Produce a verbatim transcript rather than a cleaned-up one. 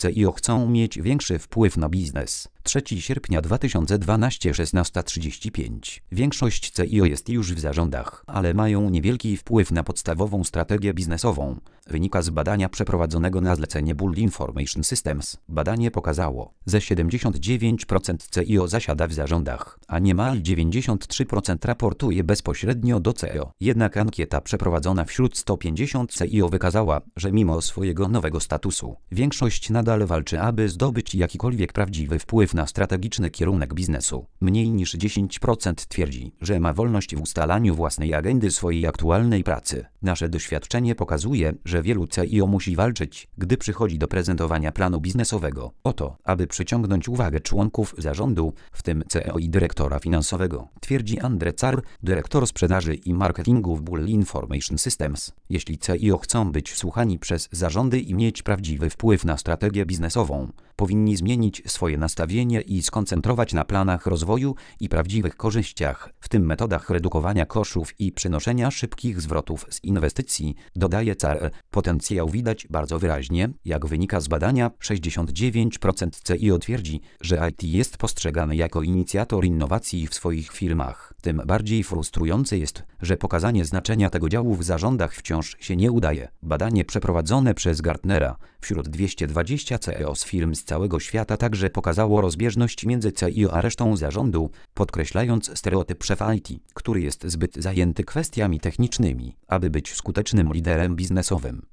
C I O chcą mieć większy wpływ na biznes. trzeciego sierpnia dwa tysiące dwunastego, szesnasta trzydzieści pięć. Większość C I O jest już w zarządach, ale mają niewielki wpływ na podstawową strategię biznesową. Wynika z badania przeprowadzonego na zlecenie Bull Information Systems. Badanie pokazało, że siedemdziesiąt dziewięć procent C I O zasiada w zarządach, a niemal dziewięćdziesiąt trzy procent raportuje bezpośrednio do C E O. Jednak ankieta przeprowadzona wśród stu pięćdziesięciu C I O wykazała, że mimo swojego nowego statusu, większość nadal walczy, aby zdobyć jakikolwiek prawdziwy wpływ na strategiczny kierunek biznesu. Mniej niż dziesięć procent twierdzi, że ma wolność w ustalaniu własnej agendy swojej aktualnej pracy. Nasze doświadczenie pokazuje, że wielu C I O musi walczyć, gdy przychodzi do prezentowania planu biznesowego, o to, aby przyciągnąć uwagę członków zarządu, w tym C E O i dyrektora finansowego, twierdzi Andre Car, dyrektor sprzedaży i marketingu w Bull Information Systems. Jeśli C I O chcą być słuchani przez zarządy i mieć prawdziwy wpływ na strategię biznesową, powinni zmienić swoje nastawienie i skoncentrować na planach rozwoju i prawdziwych korzyściach, w tym metodach redukowania kosztów i przynoszenia szybkich zwrotów z inwestycji, dodaje Car. Potencjał widać bardzo wyraźnie, jak wynika z badania, sześćdziesiąt dziewięć procent C I O twierdzi, że I T jest postrzegany jako inicjator innowacji w swoich firmach. Tym bardziej frustrujące jest, że pokazanie znaczenia tego działu w zarządach wciąż się nie udaje. Badanie przeprowadzone przez Gartnera wśród dwieście dwudziestu C E O z firm z całego świata także pokazało rozbieżność między C I O a resztą zarządu, podkreślając stereotyp szefa I T, który jest zbyt zajęty kwestiami technicznymi, aby być skutecznym liderem biznesowym.